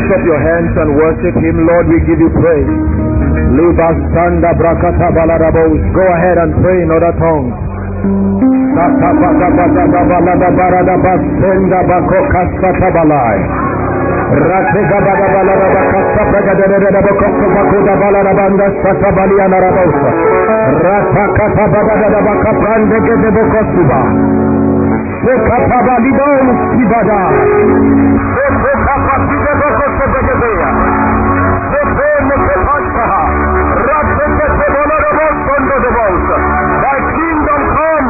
up your hands and worship Him. Lord, we give you praise. Go ahead and pray in other tongues. Thy kingdom come.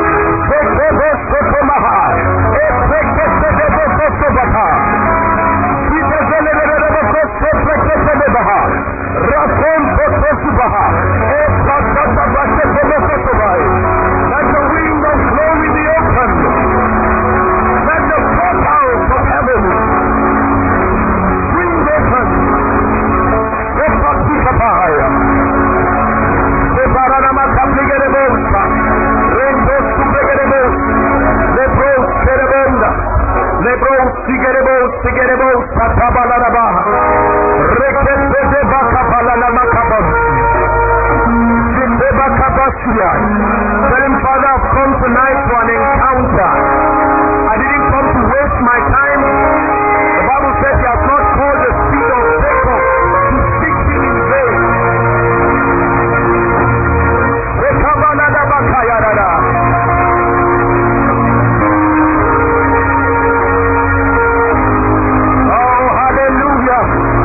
Let the windows blow in the open. Let the portals of heaven swing open. Tell him, Father, I've come tonight for an encounter. I didn't come to waste my time. The Bible says He has not called the seed of Jacob to seek Him in vain. Oh, hallelujah.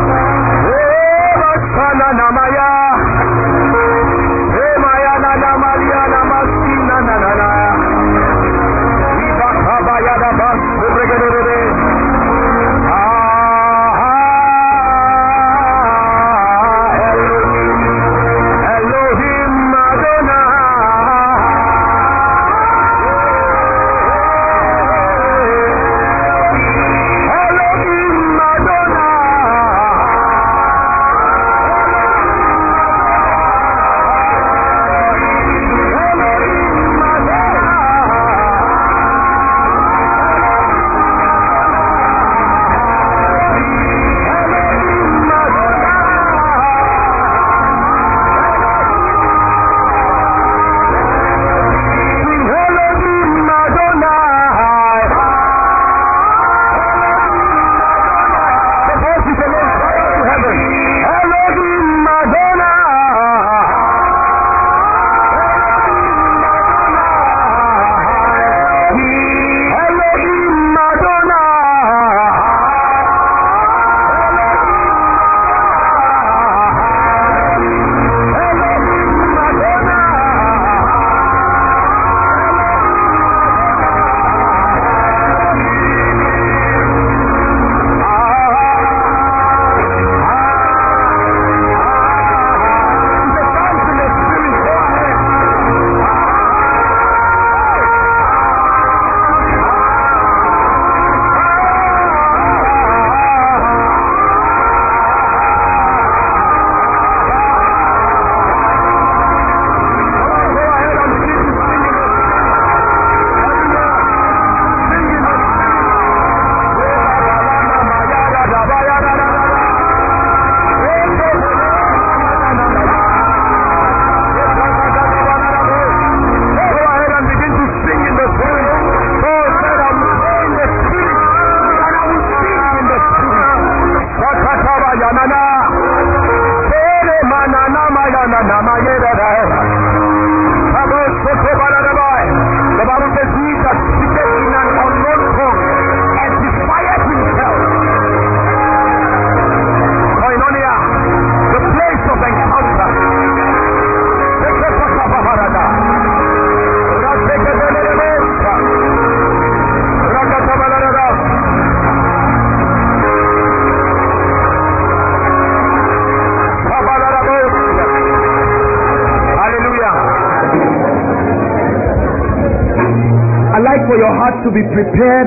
For your heart to be prepared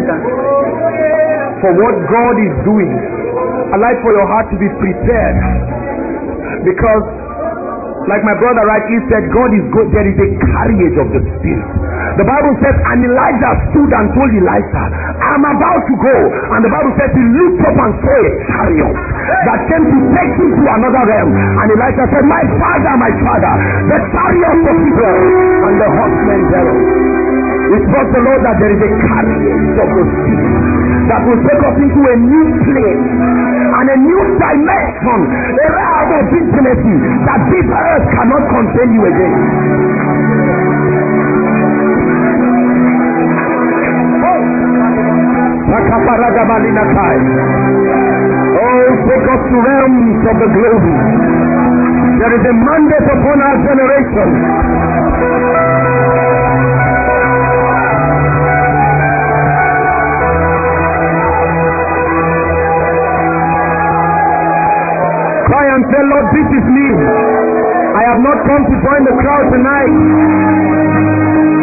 for what God is doing. I like for your heart to be prepared, because Like my brother rightly said, God is good. There is a carriage of the Spirit. The Bible says, and Elijah stood and told Elisha, I'm about to go. And the Bible says he looked up and saw a chariot that came to take him to another realm. And Elisha said, my father, the chariot of Israel and the horsemen thereof. It was the Lord that there is a carriage of the Spirit that will take us into a new place and a new dimension, a realm of intimacy that this earth cannot contain you again. Oh, take us to realms of the glory. There is a mandate upon our generation. Cry and say, Lord, this is me. I have not come to join the crowd tonight.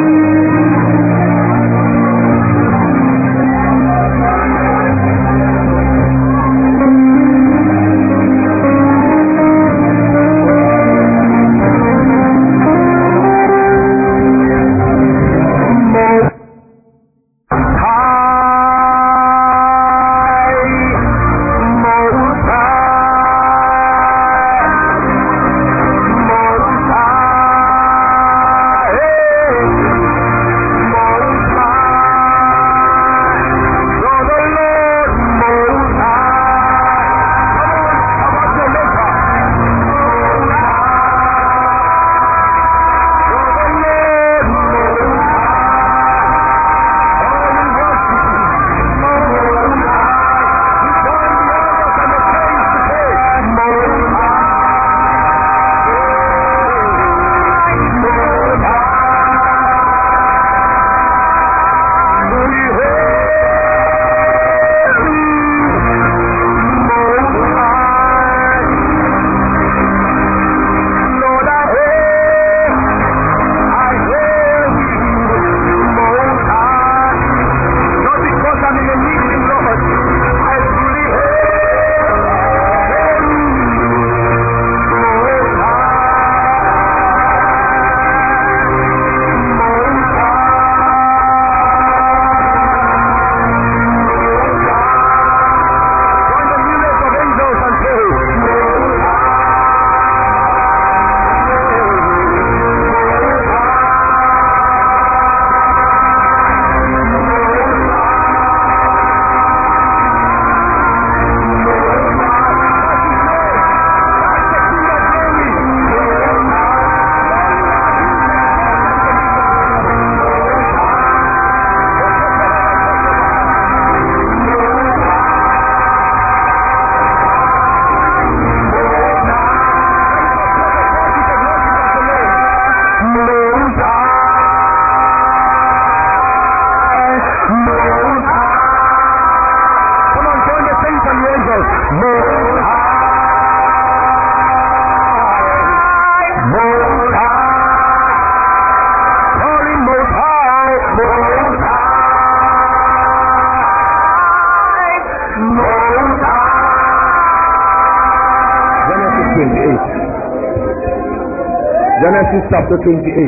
Genesis chapter 28.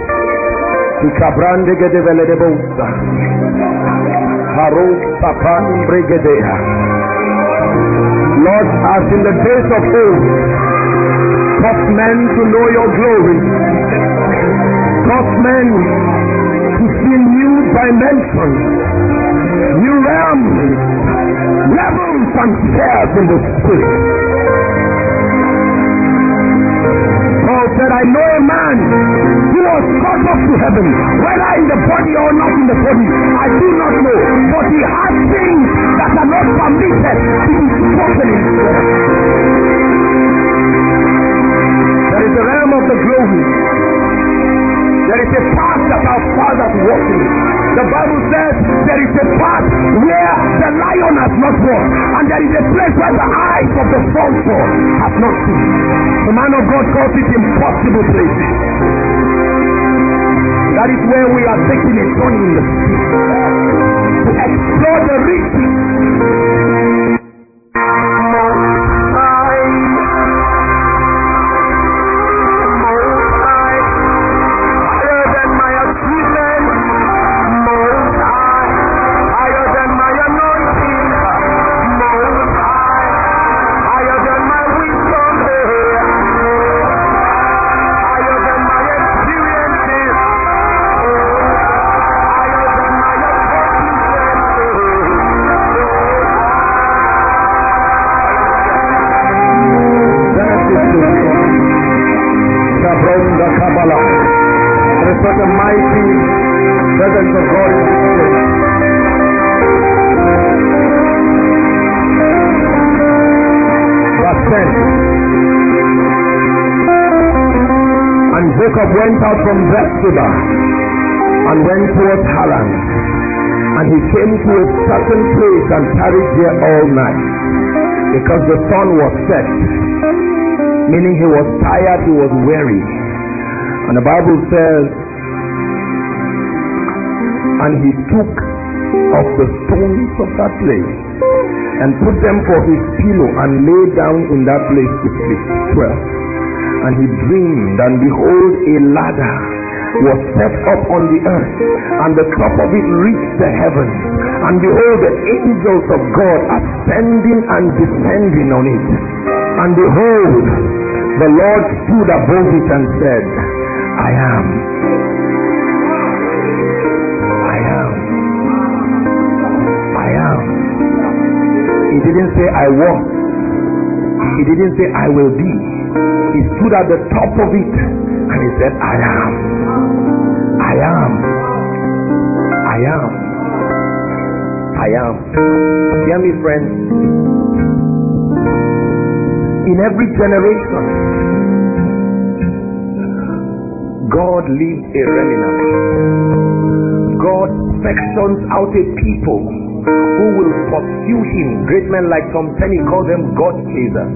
Lord, as in the days of old, cause men to know your glory, cause men to see new dimensions, new realms, levels and spheres in the spirit. Paul said, I know a man who was caught up to heaven, whether in the body or not in the body, I do not know, but he has things that are not permitted to be spoken in spirit. There is a realm of the glory. There is a path that our fathers walk in. The Bible says there is a path where the lion has not walked, and there is a place where the eyes of the vulture have not seen. The man of God calls it impossible places. That is where we are taking a journey in the spirit to explore the riches. mighty presence of God in this place. Verse 10. And Jacob went out from Beersheba and went towards Haran. And he came to a certain place and tarried there all night, because the sun was set, meaning he was tired, he was weary. And the Bible says, and he took of the stones of that place and put them for his pillow and lay down in that place to sleep. 12. And he dreamed, and behold, a ladder was set up on the earth, and the top of it reached the heavens, and behold, the angels of God ascending and descending on it. And behold, the Lord stood above it and said, I am. I am. I am. He didn't say I was. He didn't say I will be. He stood at the top of it and he said, I am. I am. I am. I am. Hear me, friends. In every generation, God leaves a remnant. God sections out a people who will pursue him. Great men like Tom Penny call them God chasers.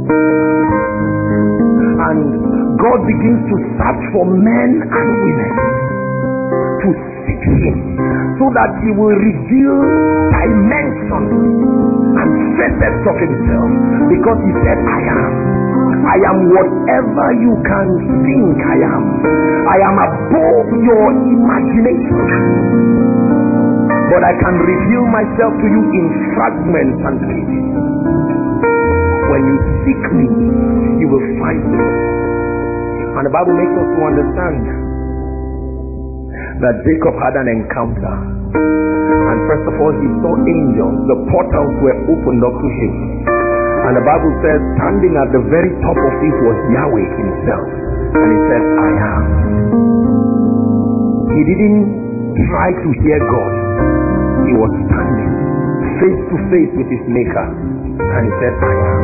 And God begins to search for men and women to seek him, so that he will reveal dimensions and facets of himself, because he said, I am whatever you can think I am. I am above your imagination, but I can reveal myself to you in fragments and pieces. When you seek me, you will find me. And the Bible makes us to understand that Jacob had an encounter. And first of all, he saw angels. The portals were opened up to him. And the Bible says, standing at the very top of it was Yahweh himself. And he said, I am. He didn't try to hear God. He was standing face to face with his maker. And he said, I am.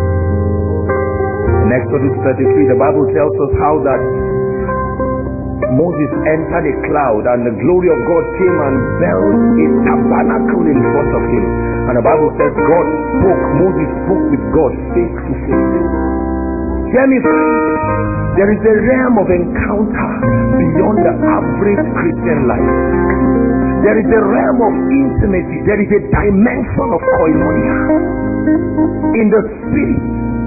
In Exodus 33, the Bible tells us how that Moses entered a cloud, and the glory of God came and built a tabernacle in front of him. And the Bible says God spoke, Moses spoke with God face to face. Hear me, friends. There is a realm of encounter beyond the average Christian life. There is a realm of intimacy. There is a dimension of koinonia in the spirit.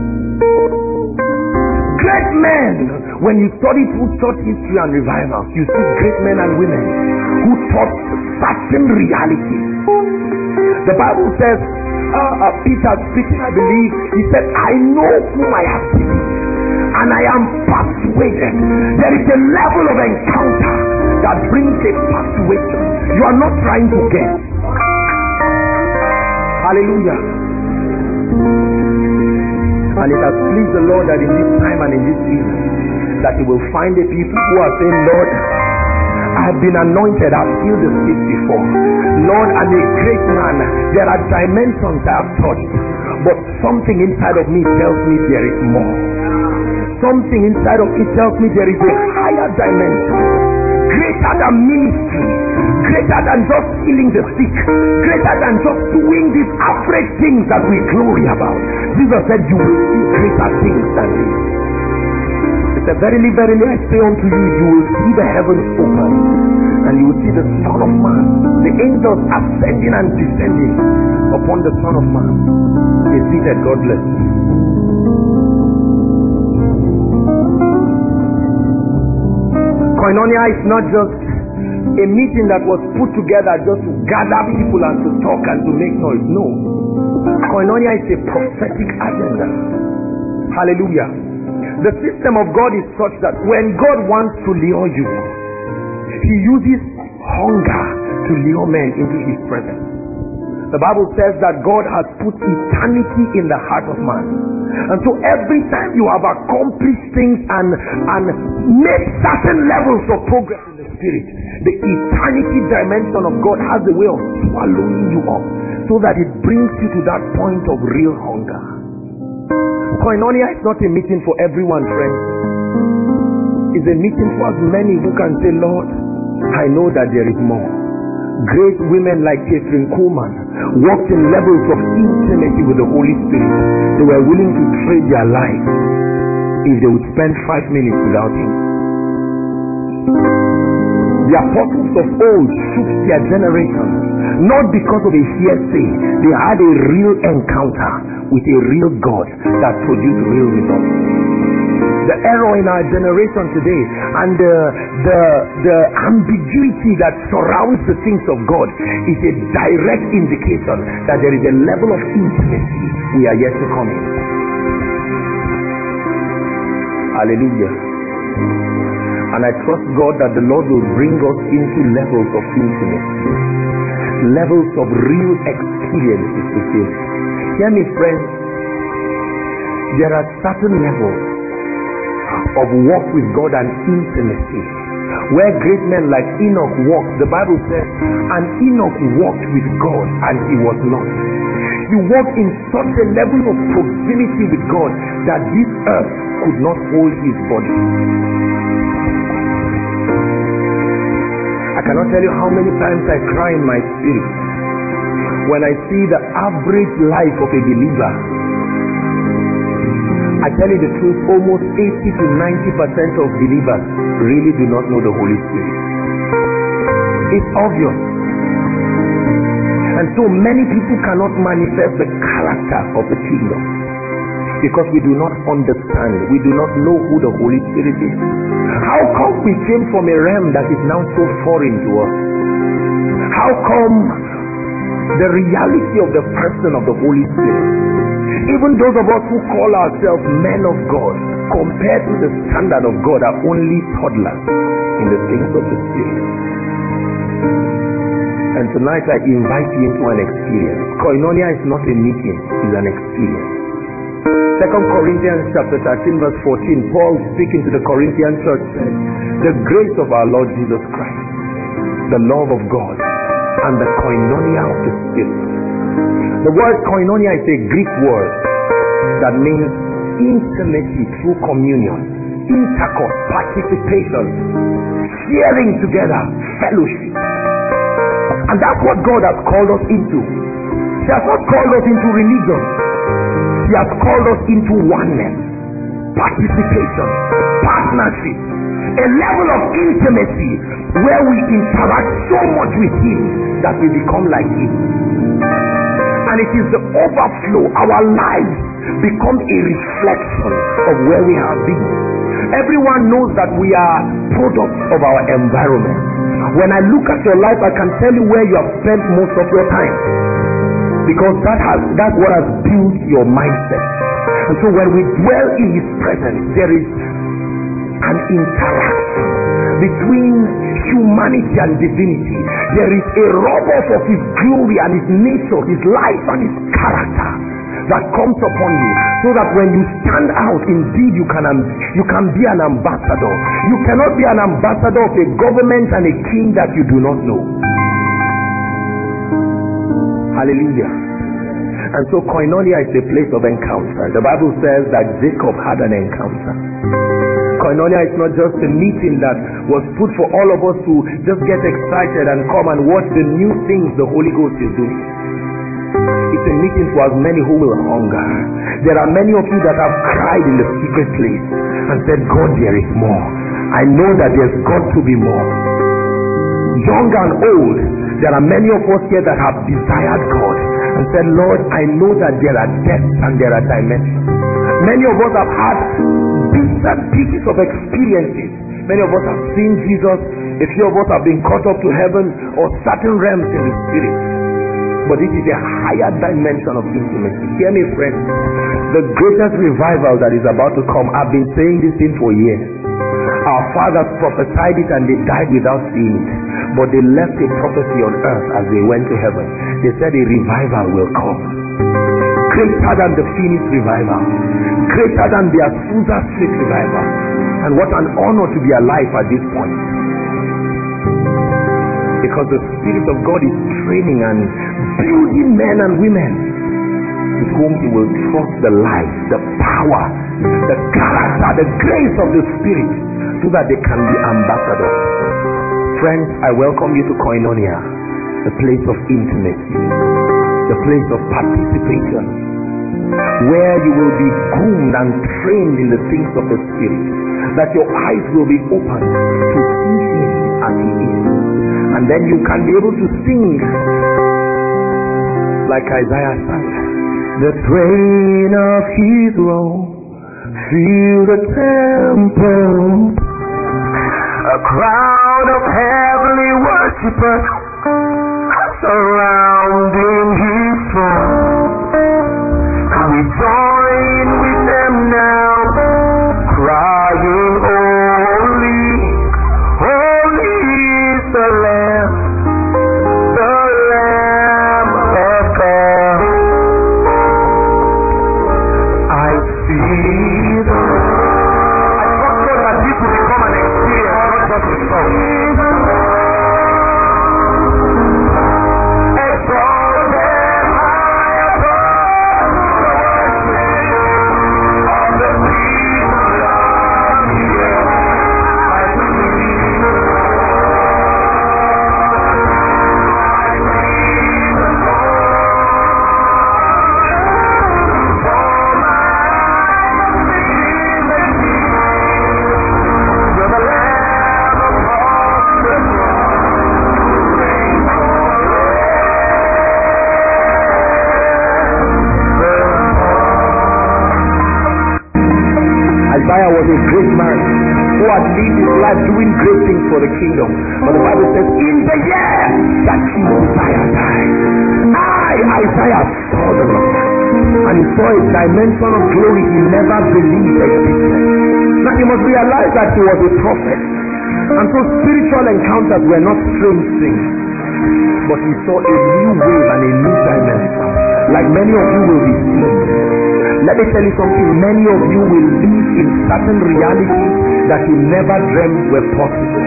Great men, when you study through church history and revivals, you see great men and women who taught certain realities. The Bible says, Peter speaking, I believe, he said, I know whom I have seen, and I am persuaded. There is a level of encounter that brings a persuasion. You are not trying to get. Hallelujah. And it has pleased the Lord that in this time and in this season, that he will find a people who are saying, Lord, I have been anointed, I've healed the sick before. Lord, I'm a great man. There are dimensions I have touched, but something inside of me tells me there is more. Something inside of me tells me there is a higher dimension, greater than ministry, greater than just healing the sick, greater than just doing these average things that we glory about. Jesus said, you will see greater things than this. He said, verily, verily, I say unto you, you will see the heavens open, and you will see the Son of Man, the angels ascending and descending upon the Son of Man. He is seated. God bless you. Koinonia is not just a meeting that was put together just to gather people and to talk and to make noise. No. Koinonia is a prophetic agenda. Hallelujah. The system of God is such that when God wants to lure you, he uses hunger to lure men into his presence. The Bible says that God has put eternity in the heart of man. And so every time you have accomplished things and made certain levels of progress in the spirit. The eternity dimension of God has a way of swallowing you up so that it brings you to that point of real hunger. Koinonia is not a meeting for everyone, friends. It's a meeting for as many who can say, Lord, I know that there is more. Great women like Catherine Kuhlman walked in levels of intimacy with the Holy Spirit. They were willing to trade their life if they would spend 5 minutes without Him. The apostles of old shook their generation, not because of a hearsay. They had a real encounter with a real God that produced real results. The error in our generation today and the ambiguity that surrounds the things of God is a direct indication that there is a level of intimacy we are yet to come in. Hallelujah. And I trust God that the Lord will bring us into levels of intimacy, levels of real experiences with Him. Hear me, friends. There are certain levels of walk with God and intimacy where great men like Enoch walked. The Bible says, and Enoch walked with God and he was not. He walked in such a level of proximity with God that this earth could not hold his body. I cannot tell you how many times I cry in my spirit when I see the average life of a believer. I tell you the truth, almost 80 to 90% of believers really do not know the Holy Spirit. It's obvious. And so many people cannot manifest the character of the kingdom because we do not understand, we do not know who the Holy Spirit is. How come we came from a realm that is now so foreign to us? How come the reality of the person of the Holy Spirit, even those of us who call ourselves men of God, compared to the standard of God, are only toddlers in the things of the Spirit? And tonight I invite you into an experience. Koinonia is not a meeting, it's an experience. 2 Corinthians chapter 13 verse 14, Paul speaking to the Corinthian church said, the grace of our Lord Jesus Christ, the love of God, and the koinonia of the Spirit. The word koinonia is a Greek word that means intimacy through communion, intercourse, participation, sharing together, fellowship. And that's what God has called us into. He has not called us into religion. He has called us into oneness, participation, partnership, a level of intimacy where we interact so much with Him that we become like Him. And it is the overflow. Our lives become a reflection of where we have been. Everyone knows that we are products of our environment. When I look at your life, I can tell you where you have spent most of your time, because that's what has built your mindset. And so when we dwell in His presence, there is an interaction between humanity and divinity. There is a rub-off of His glory and His nature, His life and His character that comes upon you, so that when you stand out, indeed you can be an ambassador. You cannot be an ambassador of a government and a king that you do not know. Hallelujah. And so koinonia is a place of encounter. The Bible says that Jacob had an encounter. Koinonia is not just a meeting that was put for all of us to just get excited and come and watch the new things the Holy Ghost is doing. It's a meeting for as many who will hunger. There are many of you that have cried in the secret place and said, God, there is more. I know that there's got to be more. Young and old, there are many of us here that have desired God and said, Lord, I know that there are depths and there are dimensions. Many of us have had bits and pieces of experiences. Many of us have seen Jesus. A few of us have been caught up to heaven or certain realms in the Spirit. But it is a higher dimension of intimacy. Hear me, friend. The greatest revival that is about to come, I've been saying this thing for years. Our fathers prophesied it and they died without seeing it. But they left a prophecy on earth as they went to heaven. They said a revival will come. Greater than the Phoenix revival. Greater than the Azusa Street revival. And what an honor to be alive at this point. Because the Spirit of God is training and building men and women with whom He will trust the life, the power, the character, the grace of the Spirit, so that they can be ambassadors. Friends, I welcome you to Koinonia, the place of intimacy, the place of participation, where you will be groomed and trained in the things of the Spirit, that your eyes will be opened to see Him as He is, and then you can be able to sing like Isaiah sang, the train of His robe fill the temple, a crowd of heavenly worshippers surrounding His throne. We join with them now, crying, holy, holy is the Lamb of God. I see the I trust God that this will become an experience, not just a song. Isaiah was a great man who had lived his life doing great things for the kingdom. But the Bible says, in the year that King Uzziah died, Isaiah saw the Lord. And he saw a dimension of glory he never believed existed. Now you must realize that he was a prophet. And so spiritual encounters were not strange things. But he saw a new wave and a new dimension. Like many of you will be seeing. Let me tell you something, many of you will live in certain realities that you never dreamt were possible.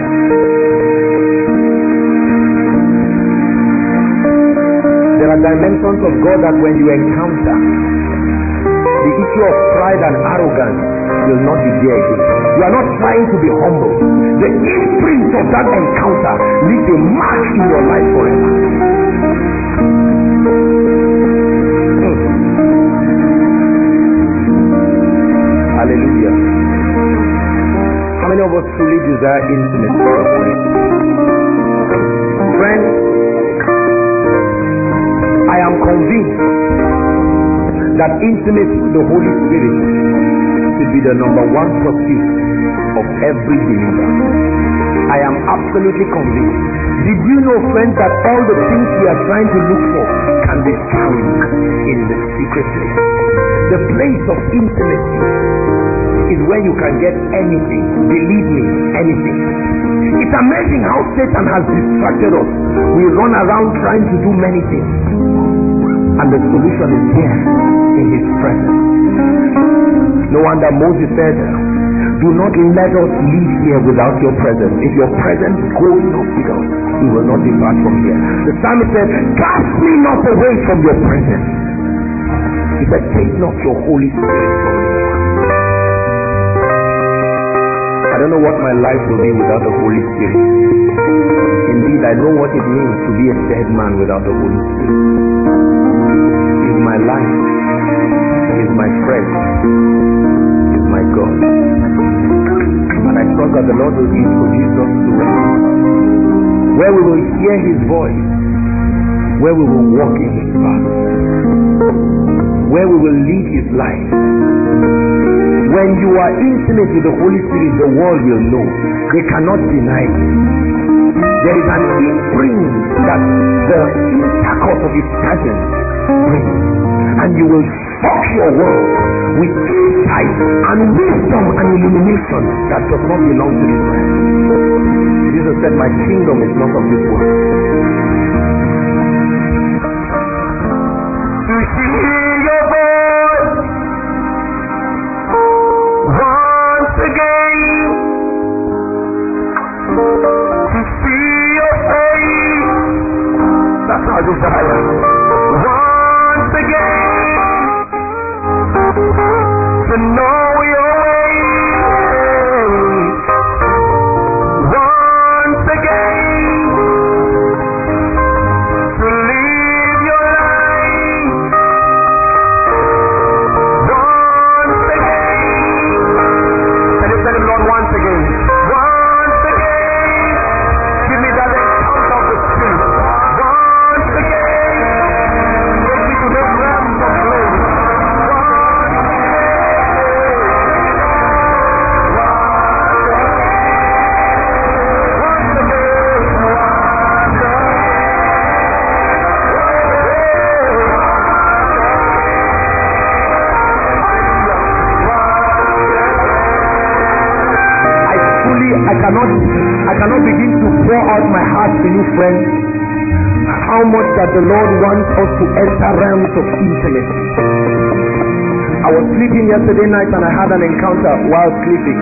There are dimensions of God that when you encounter, the issue of pride and arrogance will not be there again. You are not trying to be humble. The imprint of that encounter leaves a mark in your life forever. Hallelujah. How many of us truly desire intimacy with the Holy Spirit? Friends, I am convinced that intimacy with the Holy Spirit should be the number one pursuit of every believer. I am absolutely convinced. Did you know, friends, that all the things we are trying to look for can be found in the secret place? The place of intimacy is where you can get anything. Believe me, anything. It's amazing how Satan has distracted us. We run around trying to do many things, and the solution is there in His presence. No wonder Moses said, do not let us leave here without your presence. If your presence goes not with us, we will not depart from here. The psalmist said, cast me not away from your presence. He said, take not your Holy Spirit from me. I don't know what my life will be without the Holy Spirit. Indeed, I know what it means to be a dead man without the Holy Spirit. He is my life. He is my friend. He is my God. And I trust that the Lord will introduce us to it, where we will hear His voice, where we will walk in His path, where we will live His life. When you are intimate with the Holy Spirit, the world will know. They cannot deny it. There is an imprint that the intercourse of His presence brings, and you will shock your world with insight and wisdom and illumination that does not belong to this world. Jesus said, my kingdom is not of this world. To hear your voice once again, to see your face our desire. Once again, to know your ways. Once again, to live your life. Once again, can you tell him, Lord, once again? Once again, give me that encounter of the Spirit. Once again, take me to those realms of glory. I cannot begin to pour out my heart to you, friends, how much that the Lord wants us to enter realms of intimacy. I was sleeping yesterday night and I had an encounter while sleeping.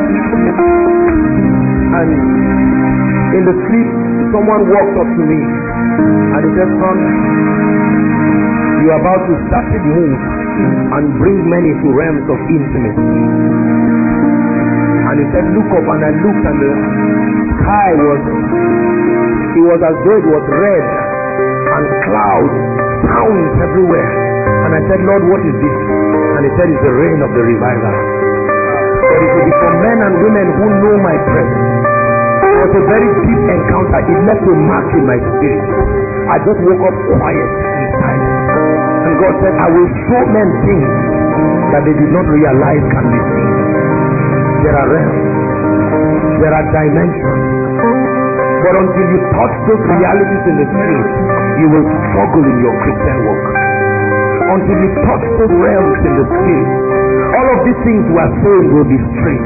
And in the sleep, someone walked up to me and he said, son, you are about to start to move and bring many to realms of intimacy. And he said, look up, and I looked, and the sky was as though it was red, and clouds, sounds everywhere. And I said, Lord, what is this? And he said, it's the rain of the revival. But it will be for men and women who know my presence. It was a very deep encounter. It left a mark in my spirit. I just woke up quiet inside. And God said, I will show men things that they did not realize can be seen. There are realms, there are dimensions, but until you touch those realities in the spirit, you will struggle in your Christian walk. Until you touch those realms in the spirit, all of these things we are saying will be strange.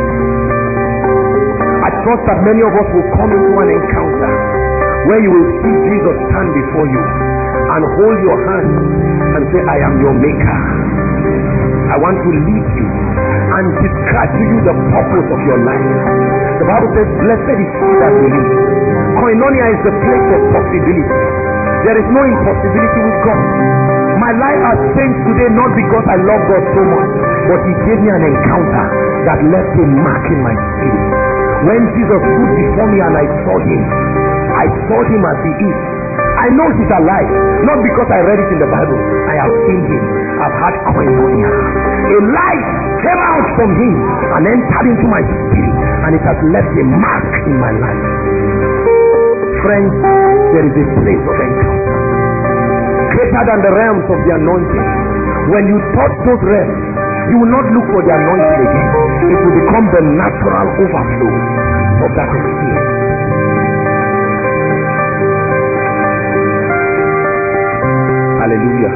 I trust that many of us will come into an encounter where you will see Jesus stand before you and hold your hand and say, I am your maker. I want to lead you and describe to you the purpose of your life. The Bible says, blessed is he that believes. Koinonia is the place of possibility. There is no impossibility with God. My life has changed today not because I love God so much, but he gave me an encounter that left a mark in my spirit. When Jesus stood before me and I saw him as he is. I know he's alive, not because I read it in the Bible. I have seen him. I've had koinonia. A light came out from him and entered into my spirit, and it has left a mark in my life. Friends, there is a place of encounter greater than the realms of the anointing. When you touch those realms, you will not look for the anointing again. It will become the natural overflow of that experience. Hallelujah.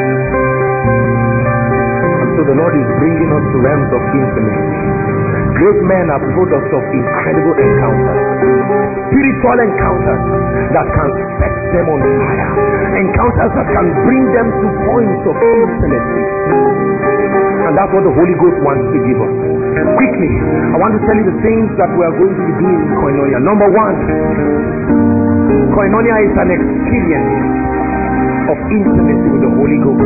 And so the Lord is bringing us to realms of intimacy. Great men are products of incredible encounters, spiritual encounters that can set them on fire, encounters that can bring them to points of intimacy. And that's what the Holy Ghost wants to give us. Quickly, I want to tell you the things that we are going to be doing in Koinonia. Number one, Koinonia is an experience of intimacy with the Holy Ghost.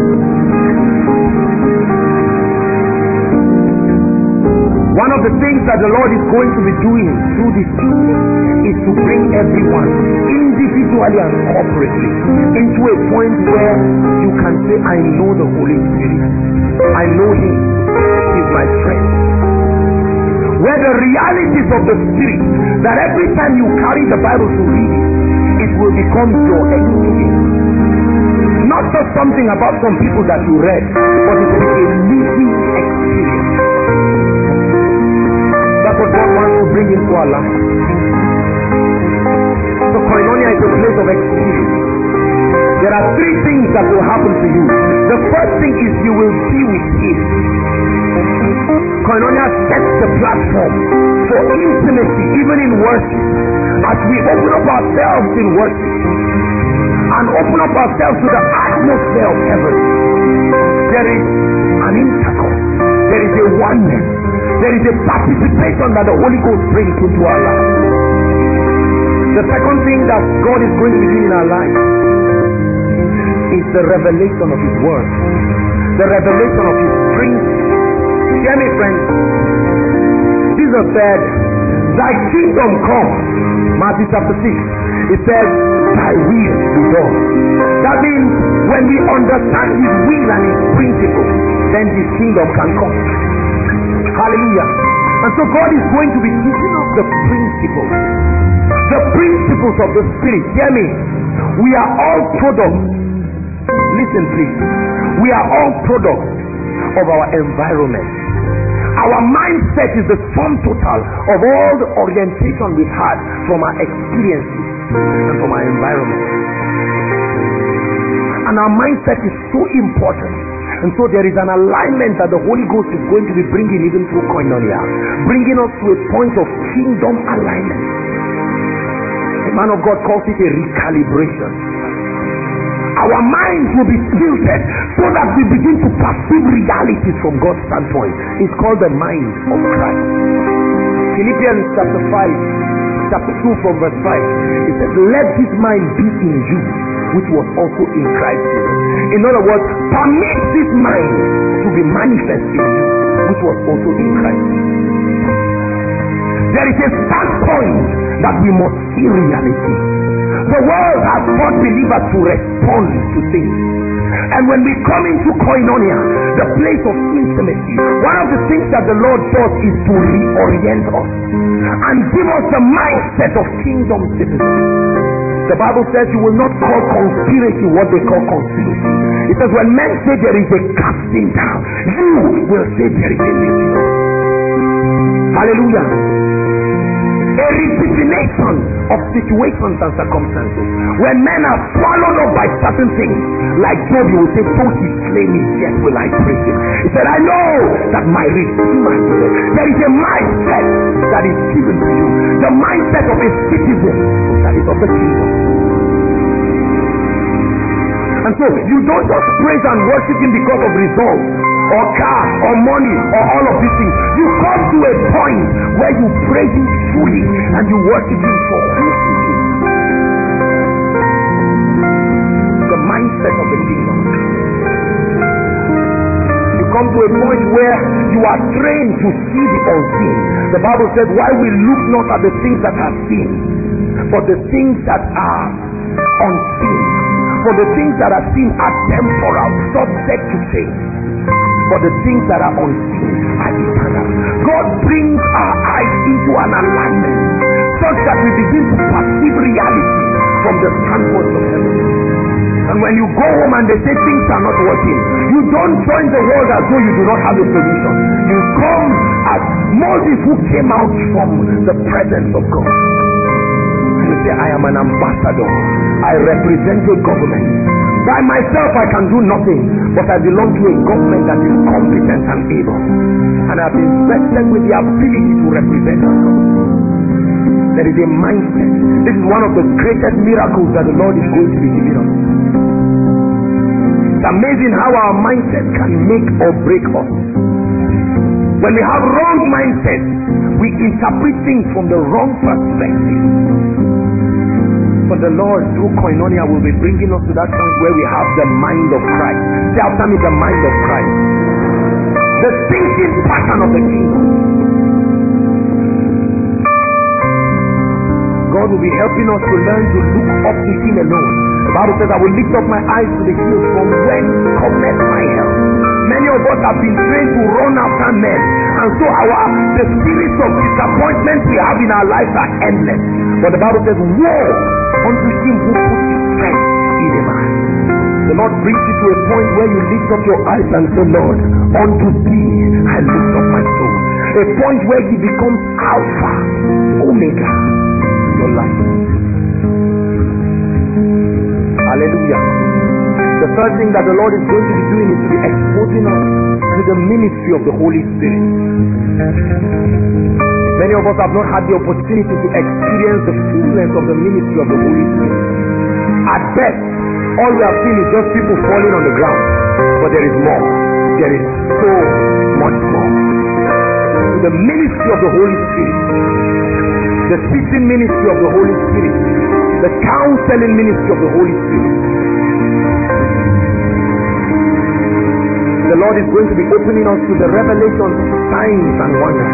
One of the things that the Lord is going to be doing through this is to bring everyone individually and corporately into a point where you can say, I know the Holy Spirit. I know him. He's my friend. Where the realities of the Spirit, that every time you carry the Bible to read it, it will become your experience. Not just something about some people that you read, but it will be a living experience. That's what God wants to bring into our life. So Koinonia is a place of experience. There are three things that will happen to you. The first thing is you will be with him. Koinonia sets the platform for intimacy, even in worship. As we open up ourselves in worship and open up ourselves to the atmosphere of heaven, there is an intercourse, there is a oneness, there is a participation that the Holy Ghost brings into our lives. The second thing that God is going to do in our lives is the revelation of His word, the revelation of His principle. Hear me, friends. Jesus said, thy kingdom come. Matthew chapter 6. It says, thy will be done. That means when we understand His will and His principle, then His kingdom can come. Hallelujah. And so God is going to be teaching us the principles of the Spirit. Hear me. We are all products. Listen please. We are all products of our environment. Our mindset is the sum total of all the orientation we've had from our experiences and from our environment. And our mindset is so important. And so there is an alignment that the Holy Ghost is going to be bringing even through Koinonia, bringing us to a point of kingdom alignment. The man of God calls it a recalibration. Our minds will be tilted so that we begin to perceive realities from God's standpoint. It's called the mind of Christ. Philippians chapter 2 from verse 5. It says, let this mind be in you, which was also in Christ Jesus. In other words, permit this mind to be manifest in you, which was also in Christ. There is a standpoint that we must see reality. The world has taught believers to respond to things. And when we come into Koinonia, the place of intimacy, one of the things that the Lord does is to reorient us and give us the mindset of kingdom citizens. The Bible says you will not call conspiracy what they call conspiracy. It says when men say there is a casting down, you will say there is a lifting up. Hallelujah. A rejuvenation of situations and circumstances. When men are swallowed up by certain things, like Job, you will say, though he slay me, yet will I praise him. He said, I know that my Redeemer is there. There is a mindset that is given to you, the mindset of a citizen that is of the kingdom. And so you don't just praise and worship him because of results or car or money or all of these things. You come to a point where you praise him truly and you worship him for who he is. The mindset of the kingdom. You come to a point where you are trained to see the unseen. The Bible says, why we look not at the things that are seen, but the things that are unseen. For the things that are seen are temporal, subject to change. But the things that are unseen are eternal. God brings our eyes into an alignment such that we begin to perceive reality from the standpoint of heaven. And when you go home and they say things are not working, you don't join the world as though you do not have a solution. You come as Moses, who came out from the presence of God. You say, I am an ambassador. I represent a government. By myself I can do nothing, but I belong to a government that is competent and able. And I've been vested with the ability to represent us. There is a mindset. This is one of the greatest miracles that the Lord is going to be giving us. It's amazing how our mindset can make or break us. When we have wrong mindset, we interpret things from the wrong perspective. But the Lord, through Koinonia, will be bringing us to that point where we have the mind of Christ. Say after me, the mind of Christ. The thinking pattern of the kingdom. God will be helping us to learn to look up to him alone. The Bible says, I will lift up my eyes to the hills, from whence cometh my help. Many of us have been trained to run after men, and so the spirits of disappointment we have in our lives are endless. But the Bible says, woe unto him who puts his strength in a man. The Lord brings you to a point where you lift up your eyes and say, Lord, unto thee I lift up my soul. A point where he becomes Alpha, Omega in your life. Hallelujah. The third thing that the Lord is going to be doing is to be exposing us to the ministry of the Holy Spirit. Many of us have not had the opportunity to experience the fullness of the ministry of the Holy Spirit. At best, all we have seen is just people falling on the ground. But there is more. There is so much more. The ministry of the Holy Spirit, the teaching ministry of the Holy Spirit, the counseling ministry of the Holy Spirit. The Lord is going to be opening us to the revelation, signs and wonders,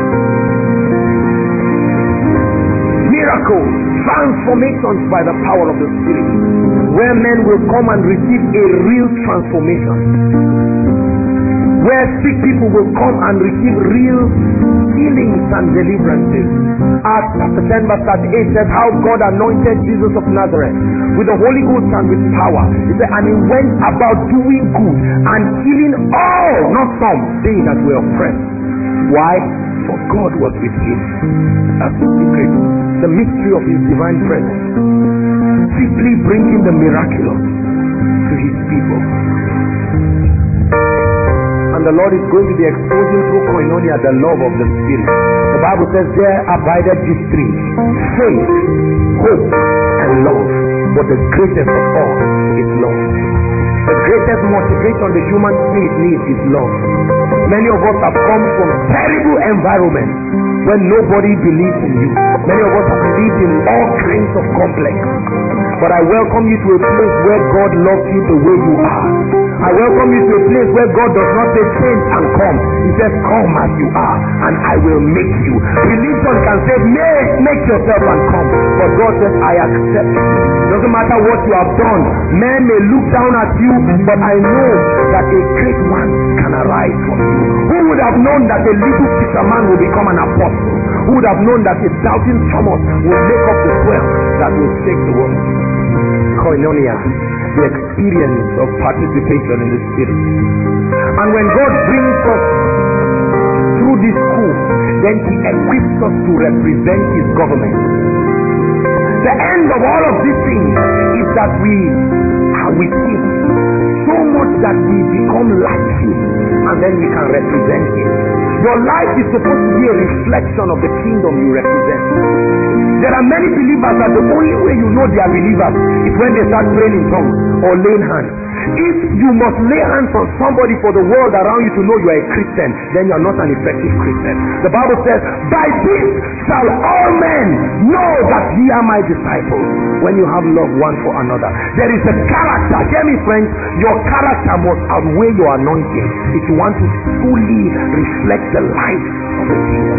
miracles, transformations by the power of the Spirit, where men will come and receive a real transformation, where sick people will come and receive real healings and deliverances. Acts chapter 10 verse 38 says how God anointed Jesus of Nazareth with the Holy Ghost and with power. He said, and he went about doing good and healing all, not some, they that were oppressed. Why? For God was with him. That's the secret, the mystery of his divine presence, simply bringing the miraculous to his people. And the Lord is going to be exposing through koinonia the love of the Spirit. The Bible says there abideth these three: faith, hope, and love. But the greatest of all is love. The greatest motivation the human spirit needs is love. Many of us have come from terrible environments when nobody believes in you. Many of us have lived in all kinds of complex. But I welcome you to a place where God loves you the way you are. I welcome you to a place where God does not say change and come. He says come as you are and I will make you. Religion can say make yourself and come. But God says I accept you. Doesn't matter what you have done. Men may look down at you, but I know that a great one can arise from you. Who would have known that a little fisherman will become an apostle? Who would have known that a doubting Thomas will make up the 12 that will save the world? Koinonia, the experience of participation in the Spirit. And when God brings us through this school, then he equips us to represent his government. The end of all of these things is that we are with him, so much that we become like him, and then we can represent him. Your life is supposed to be a reflection of the kingdom you represent. There are many believers that the only way you know they are believers is when they start praying in tongues or laying hands. If you must lay hands on somebody for the world around you to know you are a Christian, then you are not an effective Christian. The Bible says, by this shall all men know that ye are my disciples, when you have love one for another. There is a character. Hear me, friends. Your character must outweigh your anointing if you want to fully reflect the life of the kingdom.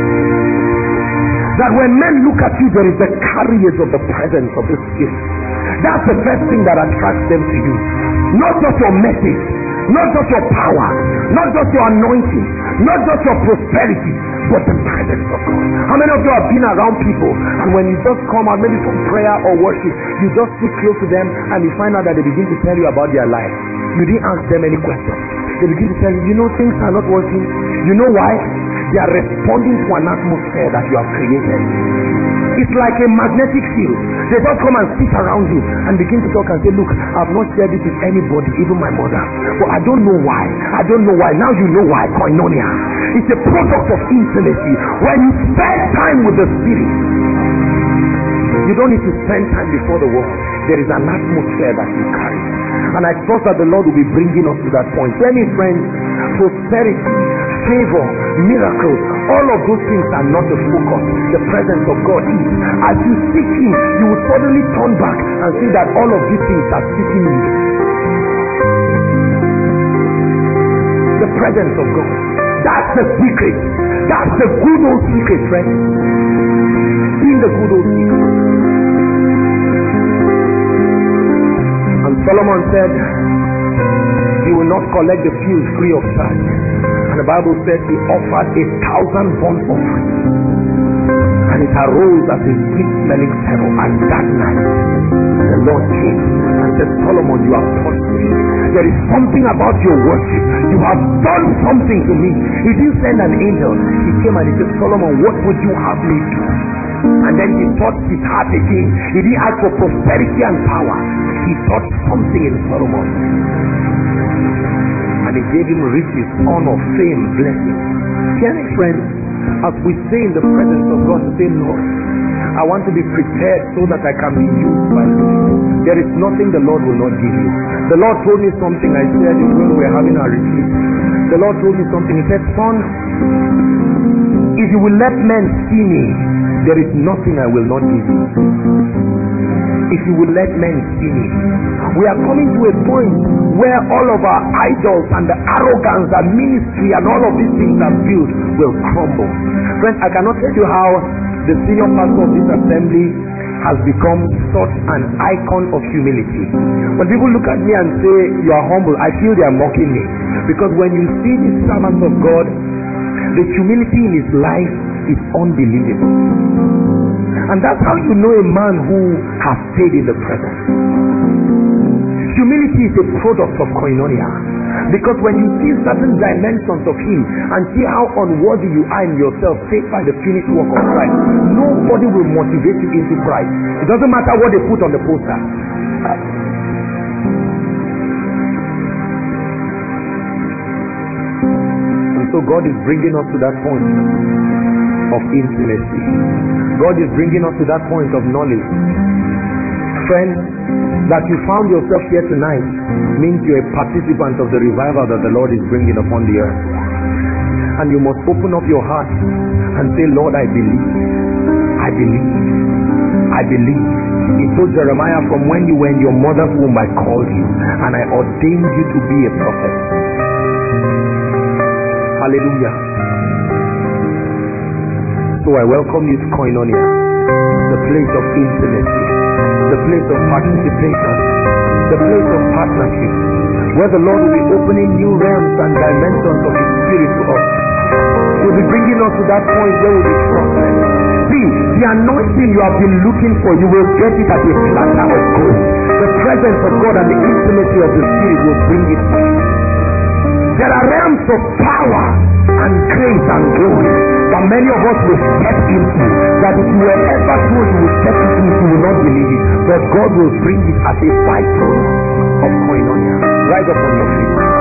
That when men look at you, there is the carriage of the presence of the Spirit. That's the first thing that attracts them to you. Not just your message, not just your power, not just your anointing, not just your prosperity, but the presence of God. How many of you have been around people and when you just come out, maybe from prayer or worship, you just sit close to them and you find out that they begin to tell you about their life. You didn't ask them any questions. They begin to tell you, you know, things are not working. You know why? They are responding to an atmosphere that you have created. It's like a magnetic field. They just come and sit around you and begin to talk and say, look, I've not shared this with anybody, even my mother. But I don't know why. I don't know why. Now you know why. Koinonia. It's a product of intimacy. When you spend time with the Spirit, you don't need to spend time before the world. There is an atmosphere that you carry. And I trust that the Lord will be bringing us to that point. Tell me, friends, prosperity, favor, miracles, all of those things are not the focus. The presence of God is. As you seek him, you will suddenly turn back and see that all of these things are seeking you. The presence of God. That's the secret. That's the good old secret, friends. In the good old secret. And Solomon said, he will not collect the fields free of charge. And the Bible says he offered 1,000 burnt offerings. And it arose as a sweet smelling savour. And that night, the Lord came and said, Solomon, you have touched me. There is something about your worship. You have done something to me. He didn't send an angel. He came and he said, Solomon, what would you have me do? And then he touched his heart again. He didn't ask for prosperity and power. He touched something in Solomon. And he gave him riches, honor, fame, blessing. Hear me, friends, as we stay in the presence of God, say, Lord, I want to be prepared so that I can be used by you. There is nothing the Lord will not give you. The Lord told me something. I said it when we were having our retreat. The Lord told me something. He said, son, if you will let men see me, there is nothing I will not give you. if you will let men see me. We are coming to a point where all of our idols and the arrogance and ministry and all of these things that built will crumble. Friends, I cannot tell you how the senior pastor of this assembly has become such an icon of humility. When people look at me and say you are humble, I feel they are mocking me, because when you see these servants of God, the humility in his life is unbelievable. And that's how you know a man who has stayed in the presence. Humility is a product of koinonia, because when you see certain dimensions of him and see how unworthy you are in yourself, saved by the finished work of Christ, nobody will motivate you into Christ. It doesn't matter what they put on the poster. And so God is bringing us to that point of intimacy. God is bringing us to that point of knowledge. Friends, that you found yourself here tonight means you're a participant of the revival that the Lord is bringing upon the earth. And you must open up your heart and say, Lord, I believe. I believe. I believe. He told Jeremiah, from when you were in your mother's womb, I called you and I ordained you to be a prophet. Hallelujah. So I welcome you to Koinonia, the place of intimacy, the place of participation, the place of partnership, where the Lord will be opening new realms and dimensions of His Spirit to us. He'll be bringing us to that point where we'll be trusted. See, the anointing you have been looking for, you will get it at a platter of gold. The presence of God and the intimacy of the Spirit will bring it to you. There are realms of power and grace and glory that many of us will step into, that if you were ever told you will step into it, you will not believe it. But God will bring it as a byproduct of koinonia. Rise up on your feet.